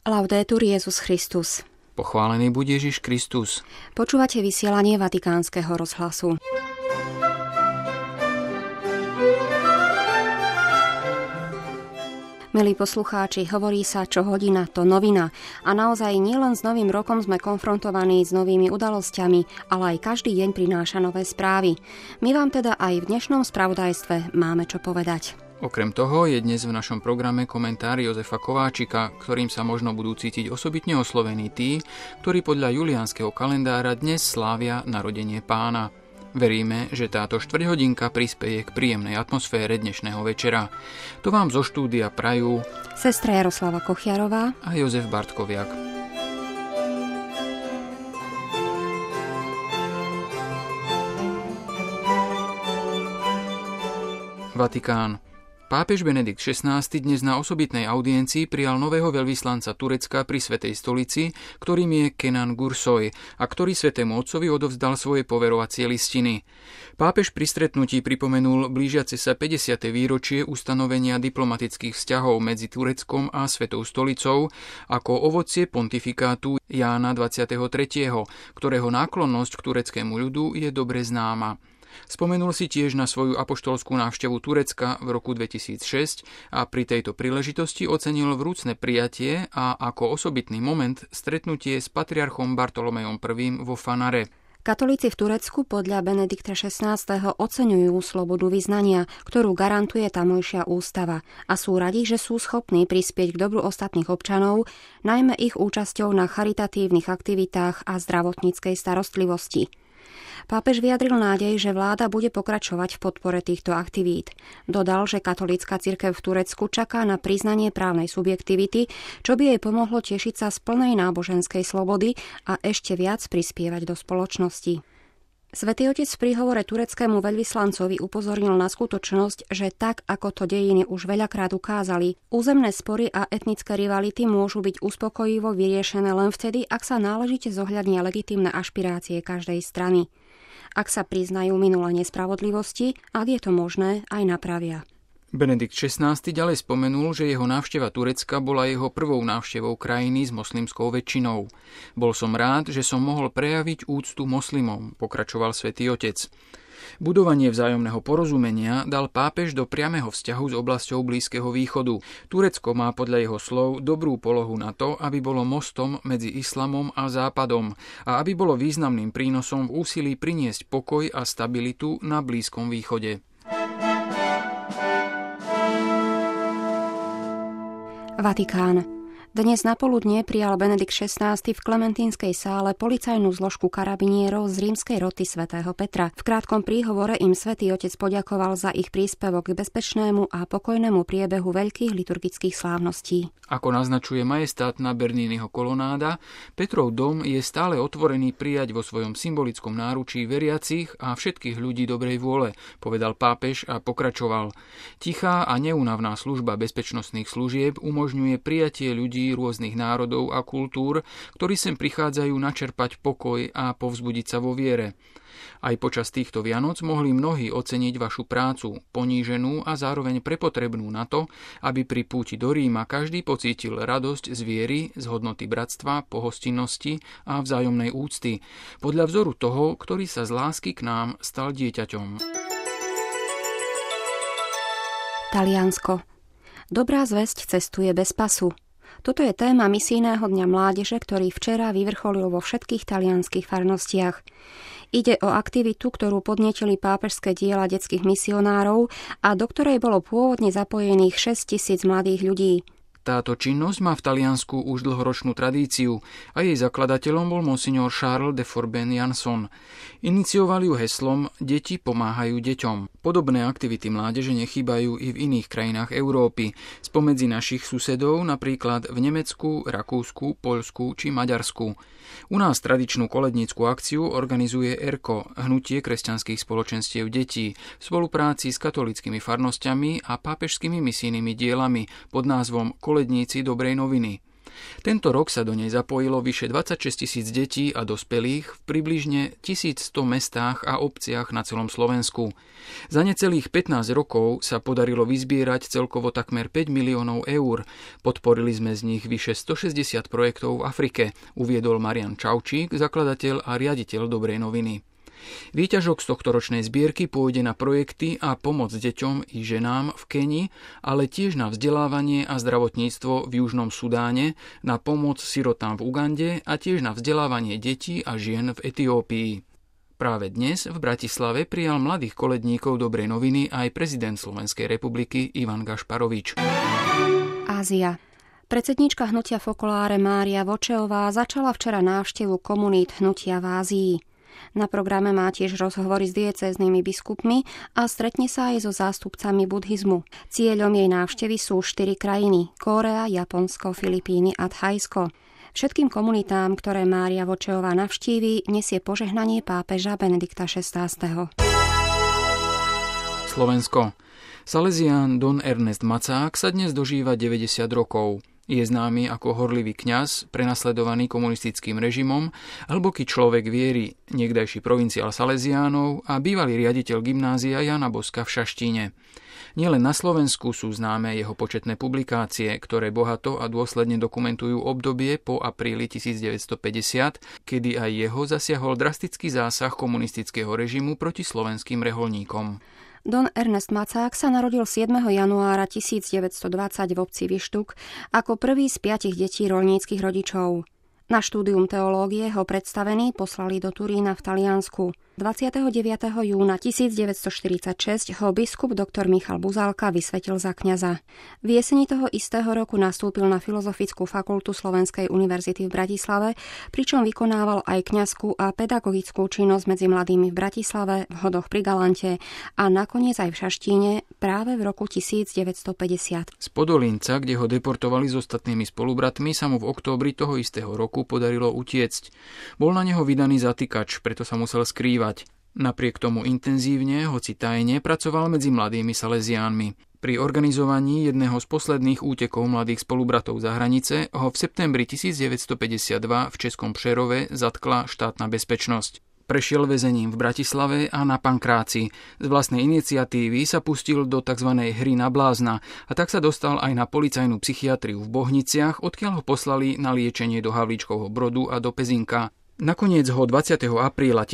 Laudetur Jesus Christus. Pochválený buď Ježiš Kristus. Počúvate vysielanie Vatikánskeho rozhlasu. Milí poslucháči, hovorí sa, čo hodina, to novina. A naozaj nielen s novým rokom sme konfrontovaní s novými udalosťami, ale aj každý deň prináša nové správy. My vám teda aj v dnešnom spravodajstve máme čo povedať. Okrem toho je dnes v našom programe komentár Jozefa Kováčika, ktorým sa možno budú cítiť osobitne oslovení tí, ktorí podľa juliánskeho kalendára dnes slávia narodenie Pána. Veríme, že táto štvrťhodinka prispeje k príjemnej atmosfére dnešného večera. To vám zo štúdia prajú sestra Jaroslava Kochiarová a Jozef Bartkoviak. Vatikán. Pápež Benedikt XVI dnes na osobitnej audiencii prijal nového veľvyslanca Turecka pri Svätej stolici, ktorým je Kenan Gürsoy, a ktorý Svätému otcovi odovzdal svoje poverovacie listiny. Pápež pri stretnutí pripomenul blížiace sa 50. výročie ustanovenia diplomatických vzťahov medzi Tureckom a Svätou stolicou ako ovocie pontifikátu Jána 23., ktorého náklonnosť k tureckému ľudu je dobre známa. Spomenul si tiež na svoju apoštolskú návštevu Turecka v roku 2006 a pri tejto príležitosti ocenil vrúcne prijatie a ako osobitný moment stretnutie s patriarchom Bartolomejom I vo Fanare. Katolíci v Turecku podľa Benedikta XVI. Oceňujú slobodu vyznania, ktorú garantuje tamojšia ústava, a sú radi, že sú schopní prispieť k dobru ostatných občanov, najmä ich účasťou na charitatívnych aktivitách a zdravotníckej starostlivosti. Pápež vyjadril nádej, že vláda bude pokračovať v podpore týchto aktivít. Dodal, že katolícka cirkev v Turecku čaká na priznanie právnej subjektivity, čo by jej pomohlo tešiť sa z plnej náboženskej slobody a ešte viac prispievať do spoločnosti. Svätý Otec v príhovore tureckému veľvyslancovi upozornil na skutočnosť, že tak, ako to dejiny už veľakrát ukázali, územné spory a etnické rivality môžu byť uspokojivo vyriešené len vtedy, ak sa náležite zohľadnia legitímne ašpirácie každej strany. Ak sa priznajú minulé nespravodlivosti, ak je to možné, aj napravia. Benedikt XVI ďalej spomenul, že jeho návšteva Turecka bola jeho prvou návštevou krajiny s moslimskou väčšinou. Bol som rád, že som mohol prejaviť úctu moslimom, pokračoval Svätý Otec. Budovanie vzájomného porozumenia dal pápež do priameho vzťahu s oblasťou Blízkeho východu. Turecko má podľa jeho slov dobrú polohu na to, aby bolo mostom medzi islamom a západom a aby bolo významným prínosom v úsilí priniesť pokoj a stabilitu na Blízkom východe. Vatikán. Dnes napoludnie prijal Benedikt XVI v Klementínskej sále policajnú zložku karabinierov z rímskej roty svätého Petra. V krátkom príhovore im Svätý Otec poďakoval za ich príspevok k bezpečnému a pokojnému priebehu veľkých liturgických slávností. Ako naznačuje majestátna Berniniho kolonáda, Petrov dom je stále otvorený prijať vo svojom symbolickom náručí veriacich a všetkých ľudí dobrej vôle, povedal pápež a pokračoval. Tichá a neúnavná služba bezpečnostných služieb umožňuje prijatie ľudí rôznych národov a kultúr, ktorí sem prichádzajú načerpať pokoj a povzbudiť sa vo viere. Aj počas týchto Vianoc mohli mnohí oceniť vašu prácu, poníženú a zároveň prepotrebnú na to, aby pri púti do Ríma každý pocítil radosť z viery, z hodnoty bratstva, pohostinnosti a vzájomnej úcty, podľa vzoru toho, ktorý sa z lásky k nám stal dieťaťom. Taliansko. Dobrá zvesť cestuje bez pasu. Toto je téma misijného dňa mládeže, ktorý včera vyvrcholil vo všetkých talianskych farnostiach. Ide o aktivitu, ktorú podnietili pápežské diela detských misionárov a do ktorej bolo pôvodne zapojených 6 000 mladých ľudí. Táto činnosť má v Taliansku už dlhoročnú tradíciu a jej zakladateľom bol monsignor Charles de Forben Jansson. Inicioval ju heslom Deti pomáhajú deťom. Podobné aktivity mládeže nechýbajú i v iných krajinách Európy, spomedzi našich susedov, napríklad v Nemecku, Rakúsku, Poľsku či Maďarsku. U nás tradičnú kolednícku akciu organizuje ERKO, Hnutie kresťanských spoločenstiev detí, v spolupráci s katolíckymi farnosťami a pápežskými misijnými dielami pod názvom Koledníci dobrej noviny. Tento rok sa do nej zapojilo vyše 26 000 detí a dospelých v približne 1100 mestách a obciach na celom Slovensku. Za necelých 15 rokov sa podarilo vyzbierať celkovo takmer 5 miliónov eur. Podporili sme z nich vyše 160 projektov v Afrike, uviedol Marian Čaučík, zakladateľ a riaditeľ Dobrej noviny. Výťažok z tohtoročnej zbierky pôjde na projekty a pomoc deťom i ženám v Kenii, ale tiež na vzdelávanie a zdravotníctvo v Južnom Sudáne, na pomoc sirotám v Ugande a tiež na vzdelávanie detí a žien v Etiópii. Práve dnes v Bratislave prijal mladých koledníkov Dobrej noviny aj prezident Slovenskej republiky Ivan Gašparovič. Ázia. Predsedníčka hnutia Fokoláre Mária Vočeová začala včera návštevu komunít hnutia v Ázii. Na programe má tiež rozhovory s diecéznymi biskupmi a stretne sa aj so zástupcami buddhizmu. Cieľom jej návštevy sú 4 krajiny: Kórea, Japonsko, Filipíny a Thajsko. Všetkým komunitám, ktoré Mária Vočeová navštíví, nesie požehnanie pápeža Benedikta XVI. Slovensko. Salesián Don Ernest Macák sa dnes dožíva 90 rokov. Je známy ako horlivý kňaz, prenasledovaný komunistickým režimom, hlboký človek viery, niekdajší provinciál Salesiánov a bývalý riaditeľ gymnázia Jana Boska v Šaštíne. Nielen na Slovensku sú známe jeho početné publikácie, ktoré bohato a dôsledne dokumentujú obdobie po apríli 1950, kedy aj jeho zasiahol drastický zásah komunistického režimu proti slovenským reholníkom. Don Ernest Macák sa narodil 7. januára 1920 v obci Vištuk ako prvý z 5 detí roľníckych rodičov. Na štúdium teológie ho predstavení poslali do Turína v Taliansku. 29. júna 1946 ho biskup dr. Michal Buzálka vysvetil za kňaza. V jeseni toho istého roku nastúpil na Filozofickú fakultu Slovenskej univerzity v Bratislave, pričom vykonával aj kňazskú a pedagogickú činnosť medzi mladými v Bratislave, v Hodoch pri Galante a nakoniec aj v Šaštíne práve v roku 1950. Z Podolínca, kde ho deportovali s ostatnými spolubratmi, sa mu v októbri toho istého roku podarilo utiecť. Bol na neho vydaný zatýkač, preto sa musel skrývať. Napriek tomu intenzívne, hoci tajne, pracoval medzi mladými Salesiánmi. Pri organizovaní jedného z posledných útekov mladých spolubratov za hranice ho v septembri 1952 v Českom Přerove zatkla štátna bezpečnosť. Prešiel väzením v Bratislave a na Pankráci. Z vlastnej iniciatívy sa pustil do tzv. Hry na blázna a tak sa dostal aj na policajnú psychiatriu v Bohniciach, odkiaľ ho poslali na liečenie do Havlíčkovho Brodu a do Pezinka. Nakoniec ho 20. apríla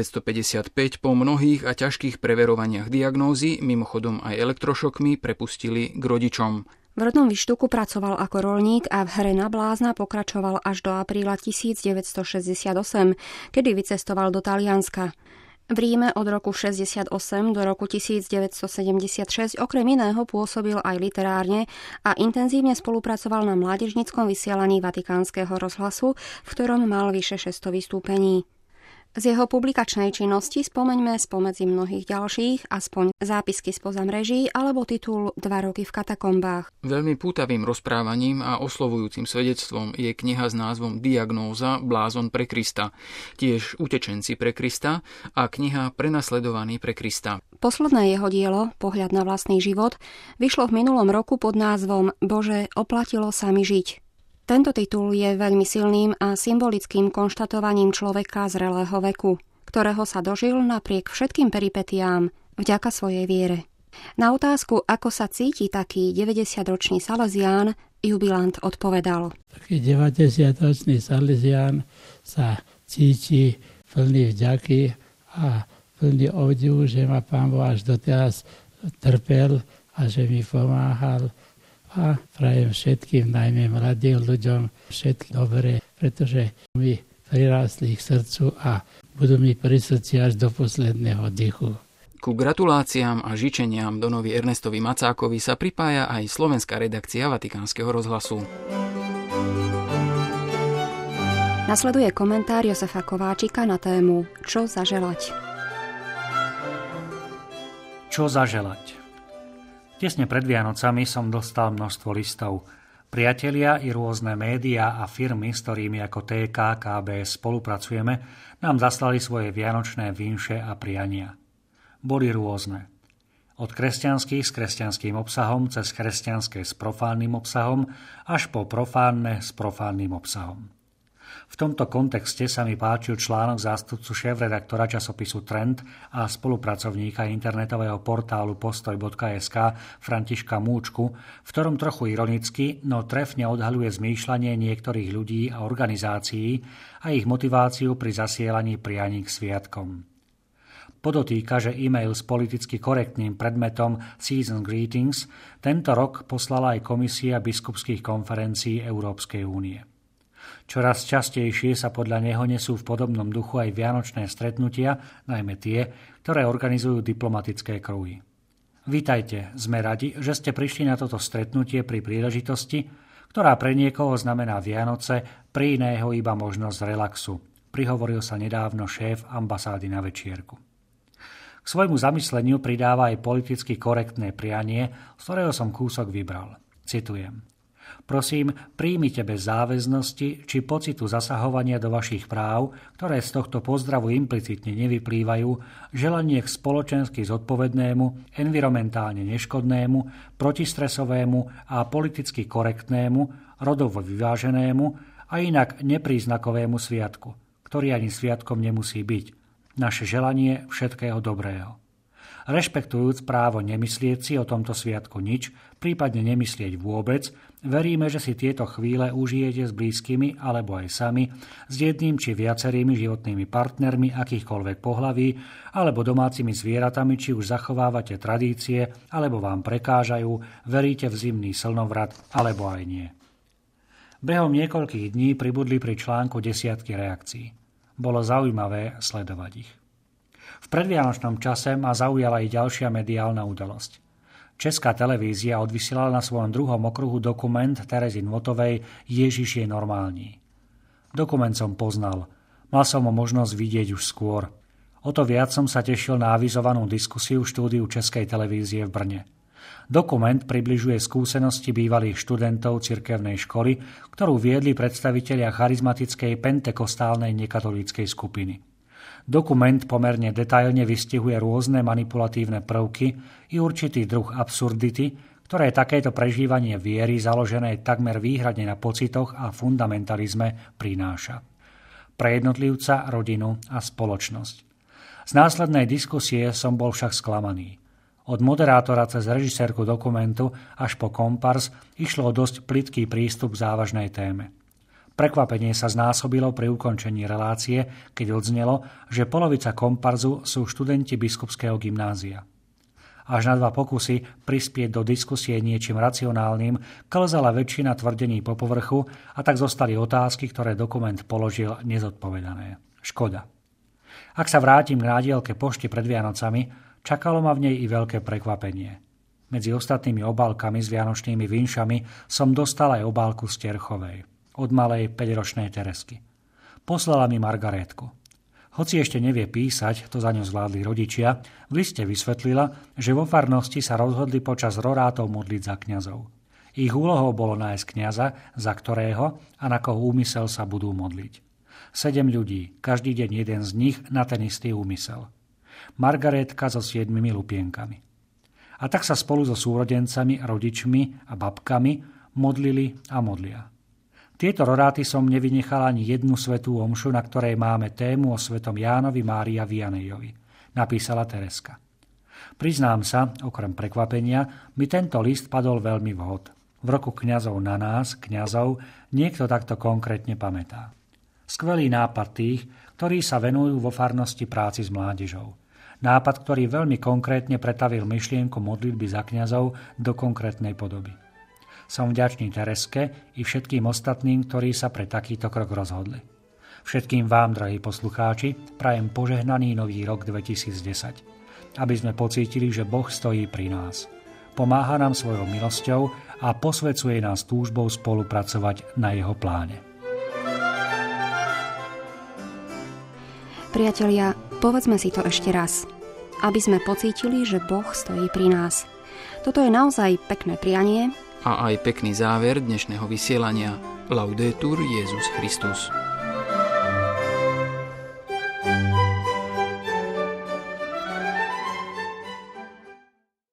1955 po mnohých a ťažkých preverovaniach diagnózy, mimochodom aj elektrošokmi, prepustili k rodičom. V rodnom Vištuku pracoval ako roľník a v hre na blázna pokračoval až do apríla 1968, kedy vycestoval do Talianska. V Ríme od roku 1968 do roku 1976 okrem iného pôsobil aj literárne a intenzívne spolupracoval na mládežníckom vysielaní Vatikánskeho rozhlasu, v ktorom mal vyše 600 vystúpení. Z jeho publikačnej činnosti spomeňme spomedzi mnohých ďalších aspoň Zápisky spoza mreží alebo titul 2 roky v katakombách. Veľmi pútavým rozprávaním a oslovujúcim svedectvom je kniha s názvom Diagnóza Blázon pre Krista, tiež Utečenci pre Krista a kniha Prenasledovaný pre Krista. Posledné jeho dielo, Pohľad na vlastný život, vyšlo v minulom roku pod názvom Bože, oplatilo sa mi žiť. Tento titul je veľmi silným a symbolickým konštatovaním človeka zrelého veku, ktorého sa dožil napriek všetkým peripetiám vďaka svojej viere. Na otázku, ako sa cíti taký 90-ročný Salesián, jubilant odpovedal. Taký 90-ročný Salesián sa cíti plný vďaky a plný obdivu, že ma Pán Boh až doteraz trpel a že mi pomáhal. A prajem všetkým, najmä mladým ľuďom, všetko dobré, pretože mi prirástli k srdcu a budú mi pri srdci až do posledného dychu. Ku gratuláciám a žičeniam Donovi Ernestovi Macákovi sa pripája aj slovenská redakcia Vatikánskeho rozhlasu. Nasleduje komentár Jozefa Kováčika na tému Čo zaželať. Čo zaželať? Tesne pred Vianocami som dostal množstvo listov. Priatelia i rôzne médiá a firmy, s ktorými ako TK, KBS spolupracujeme, nám zaslali svoje vianočné vinše a priania. Boli rôzne. Od kresťanských s kresťanským obsahom cez kresťanské s profánnym obsahom až po profánne s profánnym obsahom. V tomto kontexte sa mi páčil článok zástupcu šéfredaktora časopisu Trend a spolupracovníka internetového portálu postoj.sk Františka Múčku, v ktorom trochu ironicky, no trefne odhaľuje zmýšľanie niektorých ľudí a organizácií a ich motiváciu pri zasielaní prianí k sviatkom. Podotýka, že e-mail s politicky korektným predmetom Season Greetings tento rok poslala aj Komisia biskupských konferencií Európskej únie. Čoraz častejšie sa podľa neho nesú v podobnom duchu aj vianočné stretnutia, najmä tie, ktoré organizujú diplomatické kruhy. Vítajte, sme radi, že ste prišli na toto stretnutie pri príležitosti, ktorá pre niekoho znamená Vianoce, pre iného iba možnosť relaxu, prihovoril sa nedávno šéf ambasády na večierku. K svojmu zamysleniu pridáva aj politicky korektné prianie, z ktorého som kúsok vybral. Citujem. Prosím, príjmite bez záväznosti či pocitu zasahovania do vašich práv, ktoré z tohto pozdravu implicitne nevyplývajú, želanie k spoločensky zodpovednému, environmentálne neškodnému, protistresovému a politicky korektnému, rodovo vyváženému a inak nepríznakovému sviatku, ktorý ani sviatkom nemusí byť. Naše želanie všetkého dobrého. Rešpektujúc právo nemyslieť si o tomto sviatku nič, prípadne nemyslieť vôbec, veríme, že si tieto chvíle užijete s blízkymi alebo aj sami, s jedným či viacerými životnými partnermi akýchkoľvek pohlaví alebo domácimi zvieratami, či už zachovávate tradície alebo vám prekážajú, veríte v zimný slnovrat alebo aj nie. Behom niekoľkých dní pribudli pri článku desiatky reakcií. Bolo zaujímavé sledovať ich. V predvianočnom čase ma zaujala aj ďalšia mediálna udalosť. Česká televízia odvysielala na svojom druhom okruhu dokument Terezy Nvotovej Ježiš je normálny. Dokument som poznal. Mal som ho možnosť vidieť už skôr. O to viac som sa tešil na avizovanú diskusiu v štúdiu Českej televízie v Brne. Dokument približuje skúsenosti bývalých študentov cirkevnej školy, ktorú viedli predstavitelia charizmatickej pentekostálnej nekatolíckej skupiny. Dokument pomerne detailne vystihuje rôzne manipulatívne prvky i určitý druh absurdity, ktoré takéto prežívanie viery založené takmer výhradne na pocitoch a fundamentalizme prináša. Pre jednotlivca, rodinu a spoločnosť. Z následnej diskusie som bol však sklamaný. Od moderátora cez režisérku dokumentu až po kompars išlo o dosť plytký prístup k závažnej téme. Prekvapenie sa znásobilo pri ukončení relácie, keď odznelo, že polovica komparzu sú študenti biskupského gymnázia. Až na 2 pokusy prispieť do diskusie niečím racionálnym klzala väčšina tvrdení po povrchu a tak zostali otázky, ktoré dokument položil, nezodpovedané. Škoda. Ak sa vrátim k nádielke Pošty pred Vianocami, čakalo ma v nej i veľké prekvapenie. Medzi ostatnými obálkami s vianočnými vinšami som dostal aj obálku z Terchovej. Od malej 5-ročnej Teresky. Poslala mi Margarétku. Hoci ešte nevie písať, to za ňu zvládli rodičia, v liste vysvetlila, že vo farnosti sa rozhodli počas rorátov modliť za kňazov. Ich úlohou bolo nájsť kňaza, za ktorého a na koho úmysel sa budú modliť. 7 ľudí, každý deň jeden z nich na ten istý úmysel. Margarétka so 7 lupienkami. A tak sa spolu so súrodencami, rodičmi a babkami modlili a modlia. Tieto roráty som nevynechal ani jednu svätú omšu, na ktorej máme tému o svetom Jánovi Mária Vianejovi, napísala Tereska. Priznám sa, okrem prekvapenia, mi tento list padol veľmi vhod. V roku kňazov na nás, kňazov, niekto takto konkrétne pamätá. Skvelý nápad tých, ktorí sa venujú vo farnosti práci s mládežou. Nápad, ktorý veľmi konkrétne pretavil myšlienku modlitby za kňazov do konkrétnej podoby. Som vďačný Tereske i všetkým ostatným, ktorí sa pre takýto krok rozhodli. Všetkým vám, drahí poslucháči, prajem požehnaný nový rok 2010, aby sme pocítili, že Boh stojí pri nás. Pomáha nám svojou milosťou a posvedzuje nás túžbou spolupracovať na jeho pláne. Priatelia, povedzme si to ešte raz, aby sme pocítili, že Boh stojí pri nás. Toto je naozaj pekné prianie a aj pekný záver dnešného vysielania. Laudetur Jesus Christus.